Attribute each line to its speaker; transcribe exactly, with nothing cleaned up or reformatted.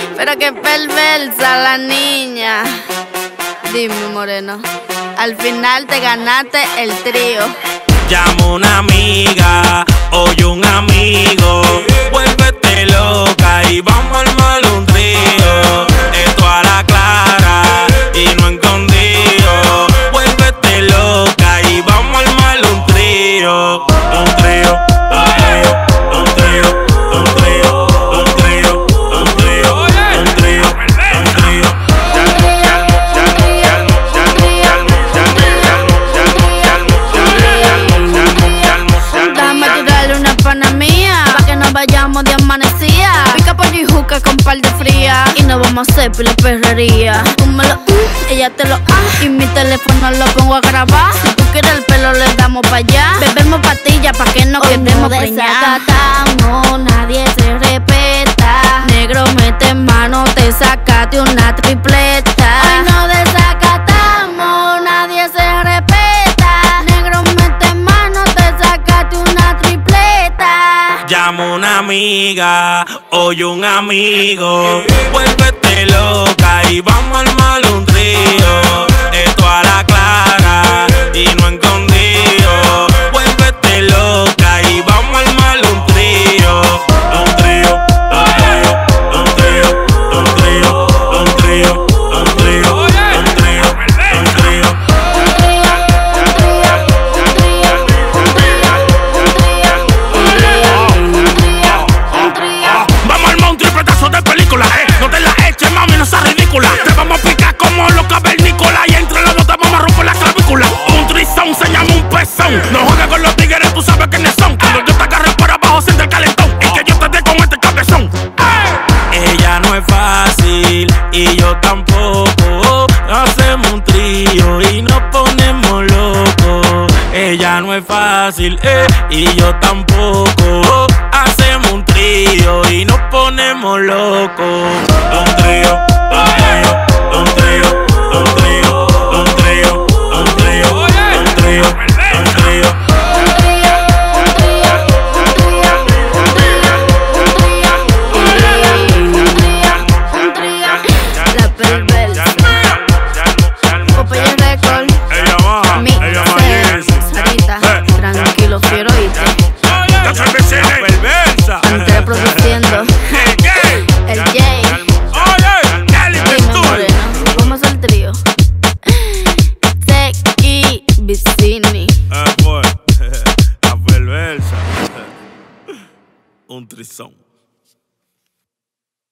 Speaker 1: Pero qué perversa la niña. Dime, moreno, al final te ganaste el trío.
Speaker 2: Llamo una amiga, oye un amigo, vuélvete loca y vamos a armar un trío. Esto a la clara y no escondido. Vuélvete loca y vamos a armar un trío. Un trío, un trío, un trío, un trío, un trío, un trío, un trío, un trío.
Speaker 1: Déjame tirarle una pana mía, pa' que nos vayamos de amanecía. Pica pollo y juca con par de fría, y nos vamos a hacer pila perrería. Tú me lo uh, ella te lo ah, y mi teléfono lo pongo a grabar. Si tú quieres el pelo le damos pa' allá. Bebemos pastillas pa' que no quedemos preñadas. Desacatamos, nadie se respeta. Negro mete mano, te sacaste una tripleta. Hoy no desacatamos, nadie se respeta. Negro mete mano, te sacaste una tripleta.
Speaker 2: Llamo una amiga, oye un amigo, vuélvete loca y vamos a armar un trío. Esto a la clara y no escondido. Vuélvete loca y vamos a armar un trío. Un trío, un trío, un trío, un trío, un trío, un trío, un trío, un trío. Vamos a armar un tripletazo de película, eh. No te la eches, mami, no seas ridícula. Te vamos a picar como los cavernícolas y entre los dos te vamos a romper la clavícula. Un trizón se llama un pezón. No juegues con los tigres, tú sabes quiénes son. Cuando yo te agarre por abajo, siente el calentón. Y que yo te dé con este cabezón. Ella no es fácil y yo tampoco. Hacemos un trío y nos ponemos locos. Ella no es fácil, eh, y yo tampoco. Hacemos un trío y nos ponemos locos. Un trío, un trío, un trío, un trío, un trío, un trío, un trío, un trío.
Speaker 1: La perversa. Popeye Record.
Speaker 2: Ella baja,
Speaker 1: Mi
Speaker 2: ella amanece.
Speaker 1: Sarita, tranquilo, fiero, oíste.
Speaker 2: La perversa.
Speaker 1: Antes produciendo. El J. Dime, moreno, ¿cómo es el trío? Seki Vicini.
Speaker 2: Ah, pues, la perversa. Un trizón.